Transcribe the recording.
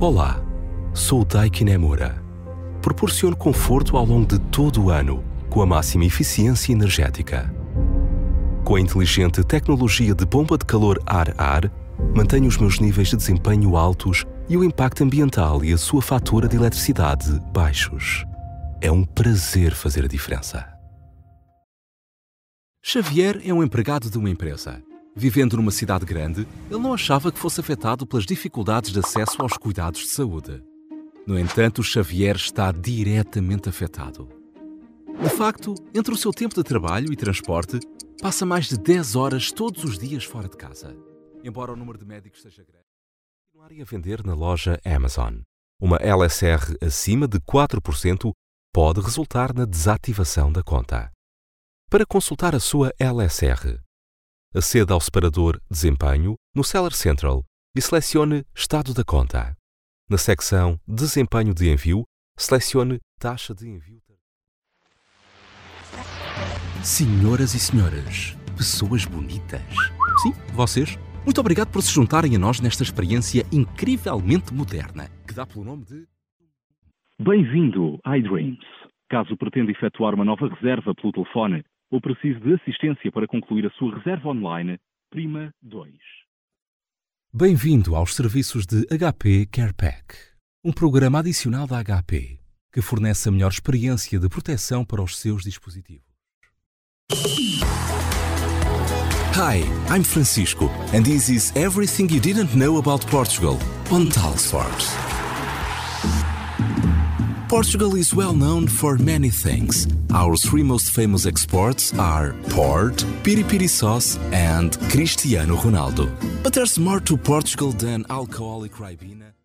Olá, sou o Daiki Nemura. Proporciono conforto ao longo de todo o ano, com a máxima eficiência energética. Com a inteligente tecnologia de bomba de calor ar-ar, mantenho os meus níveis de desempenho altos e o impacto ambiental e a sua fatura de eletricidade baixos. É um prazer fazer a diferença. Xavier é um empregado de uma empresa. Vivendo numa cidade grande, ele não achava que fosse afetado pelas dificuldades de acesso aos cuidados de saúde. No entanto, Xavier está diretamente afetado. De facto, entre o seu tempo de trabalho e transporte, passa mais de 10 horas todos os dias fora de casa. Embora o número de médicos seja grande, continuarem a vender na loja Amazon. Uma LSR acima de 4% pode resultar na desativação da conta. Para consultar a sua LSR, aceda ao separador Desempenho no Seller Central e selecione Estado da conta. Na secção Desempenho de envio, selecione Taxa de envio. Senhoras e senhores, pessoas bonitas. Sim, vocês. Muito obrigado por se juntarem a nós nesta experiência incrivelmente moderna, que dá pelo nome de... Bem-vindo a iDreams. Caso pretenda efetuar uma nova reserva pelo telefone ou precise de assistência para concluir a sua reserva online, prima 2. Bem-vindo aos serviços de HP CarePack, um programa adicional da HP que fornece a melhor experiência de proteção para os seus dispositivos. Hi, I'm Francisco, and this is everything you didn't know about Portugal on Talksport. Portugal is well known for many things. Our three most famous exports are port, piri-piri sauce, and Cristiano Ronaldo. But there's more to Portugal than alcoholic Ribena.